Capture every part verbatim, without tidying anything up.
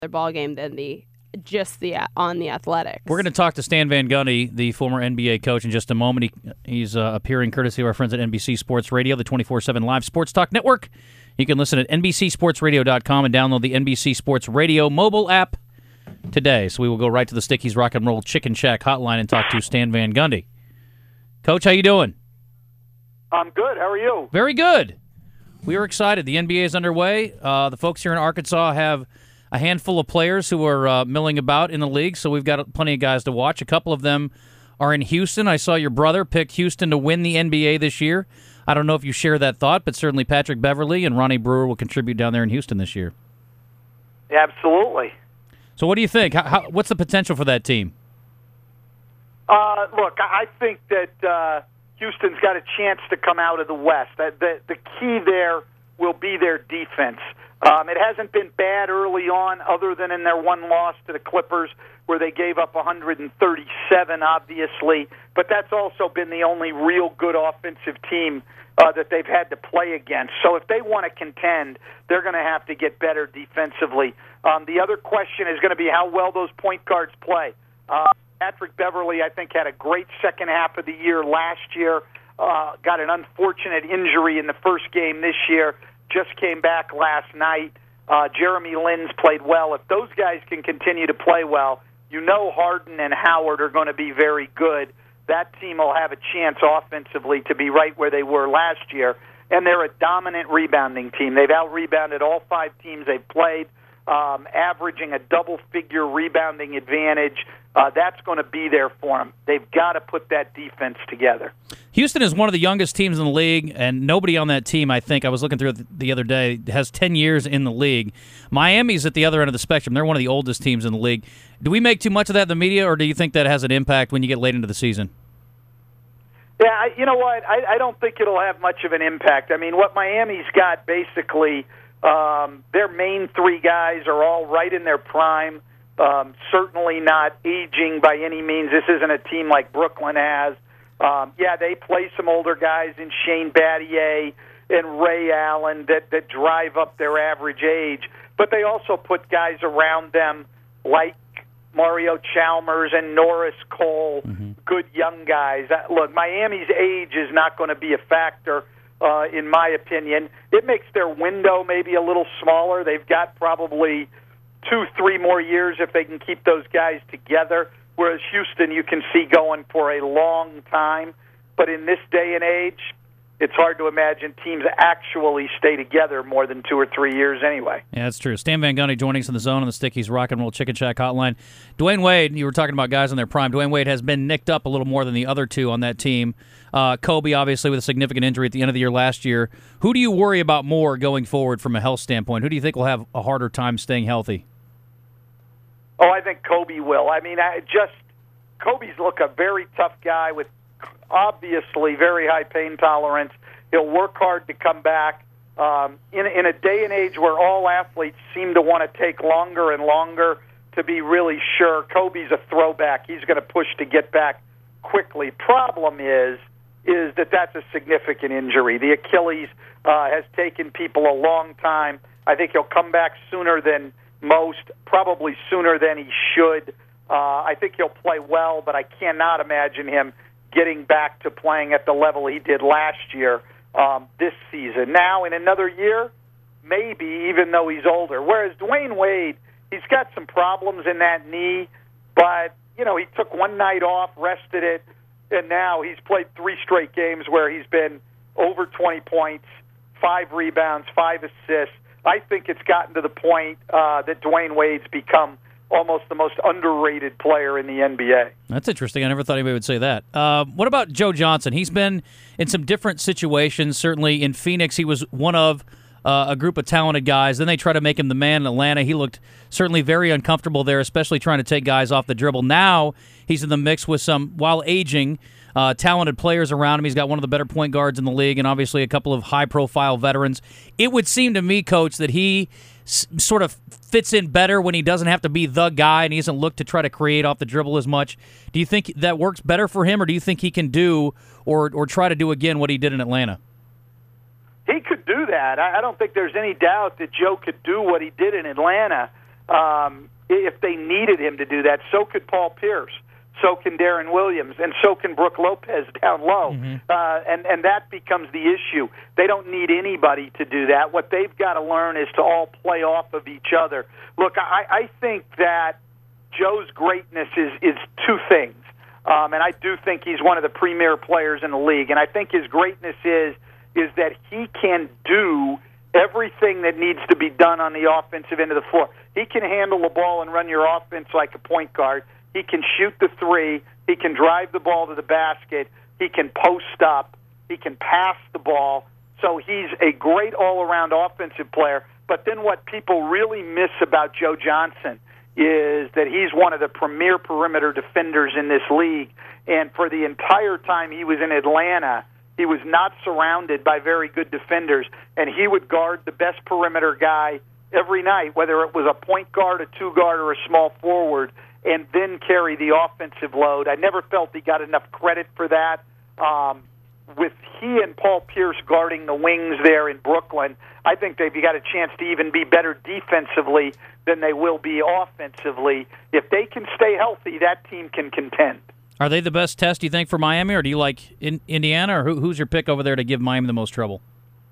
ball game than the just the on the Athletics. We're going to talk to Stan Van Gundy, the former N B A coach, in just a moment. He, he's uh, appearing courtesy of our friends at N B C Sports Radio, the twenty-four seven live sports talk network. You can listen at N B C sports radio dot com and download the N B C Sports Radio mobile app today. So we will go right to the Sticky's Rock and Roll Chicken Shack hotline and talk to Stan Van Gundy. Coach, how you doing? I'm good. How are you? Very good. We are excited. The N B A is underway. Uh, the folks here in Arkansas have a handful of players who are uh, milling about in the league, so we've got plenty of guys to watch. A couple of them are in Houston. I saw your brother pick Houston to win the N B A this year. I don't know if you share that thought, but certainly Patrick Beverley and Ronnie Brewer will contribute down there in Houston this year. Absolutely. So what do you think? How, how, what's the potential for that team? Uh, look, I think that uh, Houston's got a chance to come out of the West. The, the, the key there will be their defense. Um, it hasn't been bad early on, other than in their one loss to the Clippers, where they gave up one hundred thirty-seven, obviously. But that's also been the only real good offensive team uh, that they've had to play against. So if they want to contend, they're going to have to get better defensively. Um, the other question is going to be how well those point guards play. Uh, Patrick Beverley, I think, had a great second half of the year last year. Uh, got an unfortunate injury in the first game this year. Just came back last night. Uh, Jeremy Lin's played well. If those guys can continue to play well, you know Harden and Howard are going to be very good. That team will have a chance offensively to be right where they were last year. And they're a dominant rebounding team. They've out-rebounded all five teams they've played, um, averaging a double-figure rebounding advantage. Uh, that's going to be there for them. They've got to put that defense together. Houston is one of the youngest teams in the league, and nobody on that team, I think, I was looking through it the other day, has ten years in the league. Miami's at the other end of the spectrum. They're one of the oldest teams in the league. Do we make too much of that in the media, or do you think that has an impact when you get late into the season? Yeah, I, you know what? I, I don't think it'll have much of an impact. I mean, what Miami's got basically, um, their main three guys are all right in their prime. Um, certainly not aging by any means. This isn't a team like Brooklyn has. Um, yeah, they play some older guys in Shane Battier and Ray Allen that, that drive up their average age, but they also put guys around them like Mario Chalmers and Norris Cole, mm-hmm. good young guys. Uh, look, Miami's age is not going to be a factor, uh, in my opinion. It makes their window maybe a little smaller. They've got probably two, three more years if they can keep those guys together, whereas Houston you can see going for a long time. But in this day and age, it's hard to imagine teams actually stay together more than two or three years anyway. Yeah, that's true. Stan Van Gundy joining us in the zone on the Sticky's Rock and Roll Chicken Shack hotline. Dwayne Wade, you were talking about guys on their prime. Dwayne Wade has been nicked up a little more than the other two on that team. Uh, Kobe, obviously, with a significant injury at the end of the year last year. Who do you worry about more going forward from a health standpoint? Who do you think will have a harder time staying healthy? Oh, I think Kobe will. I mean, I just Kobe's look a very tough guy with obviously very high pain tolerance. He'll work hard to come back. Um, in, in a day and age where all athletes seem to want to take longer and longer to be really sure, Kobe's a throwback. He's going to push to get back quickly. Problem is, is that that's a significant injury. The Achilles uh, has taken people a long time. I think he'll come back sooner than most, probably sooner than he should. Uh, I think he'll play well, but I cannot imagine him getting back to playing at the level he did last year um, this season. Now, in another year, maybe, even though he's older. Whereas Dwayne Wade, he's got some problems in that knee, but, you know, he took one night off, rested it, and now he's played three straight games where he's been over twenty points, five rebounds, five assists. I think it's gotten to the point uh, that Dwayne Wade's become almost the most underrated player in the N B A. That's interesting. I never thought anybody would say that. Uh, what about Joe Johnson? He's been in some different situations. Certainly in Phoenix, he was one of uh, a group of talented guys. Then they try to make him the man in Atlanta. He looked certainly very uncomfortable there, especially trying to take guys off the dribble. Now he's in the mix with some, while aging, Uh, talented players around him. He's got one of the better point guards in the league and obviously a couple of high-profile veterans. It would seem to me, Coach, that he s- sort of fits in better when he doesn't have to be the guy and he doesn't look to try to create off the dribble as much. Do you think that works better for him, or do you think he can do or, or try to do again what he did in Atlanta? He could do that. I, I don't think there's any doubt that Joe could do what he did in Atlanta. um, if they needed him to do that. So could Paul Pierce. So can Darren Williams, and so can Brooke Lopez down low. Mm-hmm. Uh, and, and that becomes the issue. They don't need anybody to do that. What they've got to learn is to all play off of each other. Look, I, I think that Joe's greatness is, is two things. Um, and I do think he's one of the premier players in the league. And I think his greatness is is that he can do everything that needs to be done on the offensive end of the floor. He can handle the ball and run your offense like a point guard. He can shoot the three. He can drive the ball to the basket. He can post up. He can pass the ball. So he's a great all-around offensive player. But then what people really miss about Joe Johnson is that he's one of the premier perimeter defenders in this league. And for the entire time he was in Atlanta, he was not surrounded by very good defenders. And he would guard the best perimeter guy every night, whether it was a point guard, a two-guard, or a small forward, and then carry the offensive load. I never felt he got enough credit for that. Um, with he and Paul Pierce guarding the wings there in Brooklyn, I think they've got a chance to even be better defensively than they will be offensively. If they can stay healthy, that team can contend. Are they the best test, do you think, for Miami, or do you like in Indiana, or who, who's your pick over there to give Miami the most trouble?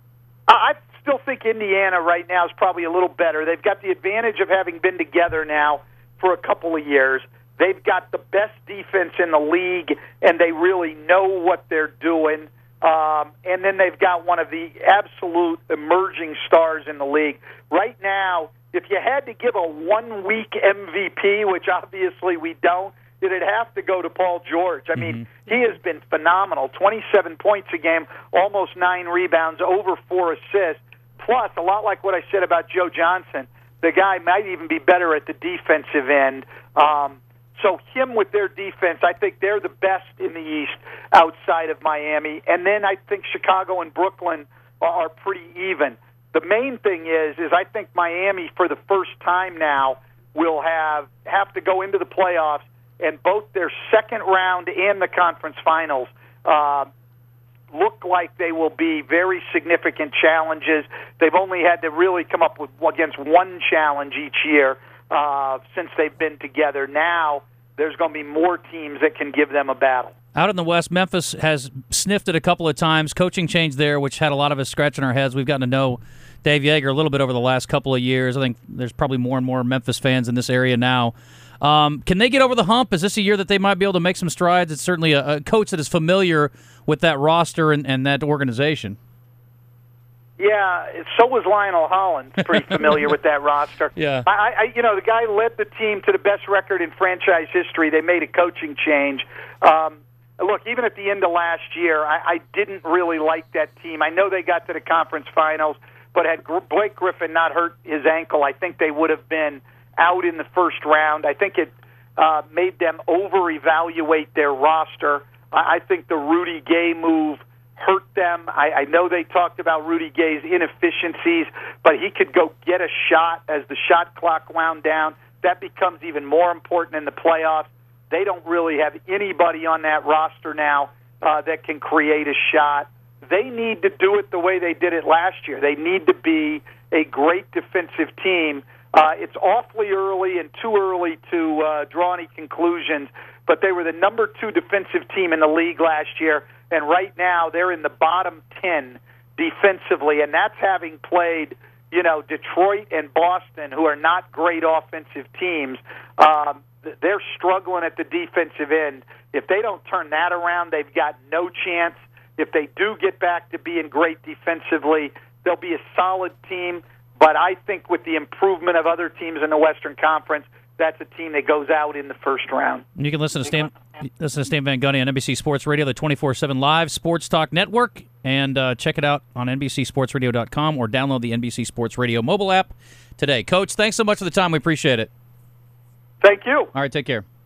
I still think Indiana right now is probably a little better. They've got the advantage of having been together now for a couple of years. They've got the best defense in the league, and they really know what they're doing. Um, and then they've got one of the absolute emerging stars in the league. Right now, if you had to give a one-week M V P, which obviously we don't, it'd have to go to Paul George. I mean, mm-hmm. he has been phenomenal. twenty-seven points a game, almost nine rebounds, over four assists. Plus, a lot like what I said about Joe Johnson, the guy might even be better at the defensive end. Um, so him with their defense, I think they're the best in the East outside of Miami. And then I think Chicago and Brooklyn are pretty even. The main thing is, is I think Miami, for the first time now, will have have to go into the playoffs, and both their second round and the conference finals uh, look like they will be very significant challenges. They've only had to really come up with against one challenge each year uh, since they've been together. Now there's going to be more teams that can give them a battle. Out in the West, Memphis has sniffed it a couple of times. Coaching change there, which had a lot of us scratching our heads. We've gotten to know Dave Yeager a little bit over the last couple of years. I think there's probably more and more Memphis fans in this area now. Um, can they get over the hump? Is this a year that they might be able to make some strides? It's certainly a, a coach that is familiar with that roster and, and that organization. Yeah, so was Lionel Hollins, pretty familiar with that roster. Yeah, I, I, you know, the guy led the team to the best record in franchise history. They made a coaching change. Um, look, even at the end of last year, I, I didn't really like that team. I know they got to the conference finals, but had Blake Griffin not hurt his ankle, I think they would have been out in the first round. I think it uh, made them over-evaluate their roster. I, I think the Rudy Gay move hurt them. I, I know they talked about Rudy Gay's inefficiencies, but he could go get a shot as the shot clock wound down. That becomes even more important in the playoffs. They don't really have anybody on that roster now uh, that can create a shot. They need to do it the way they did it last year. They need to be a great defensive team. Uh, it's awfully early and too early to uh, draw any conclusions, but they were the number two defensive team in the league last year, and right now they're in the bottom ten defensively, and that's having played, you know, Detroit and Boston, who are not great offensive teams. Um, they're struggling at the defensive end. If they don't turn that around, they've got no chance. If they do get back to being great defensively, they'll be a solid team. But I think with the improvement of other teams in the Western Conference, that's a team that goes out in the first round. You can listen to Stan, listen to Stan Van Gundy on N B C Sports Radio, the twenty-four seven Live Sports Talk Network, and uh, check it out on N B C Sports Radio dot com or download the N B C Sports Radio mobile app today. Coach, thanks so much for the time. We appreciate it. Thank you. All right, take care.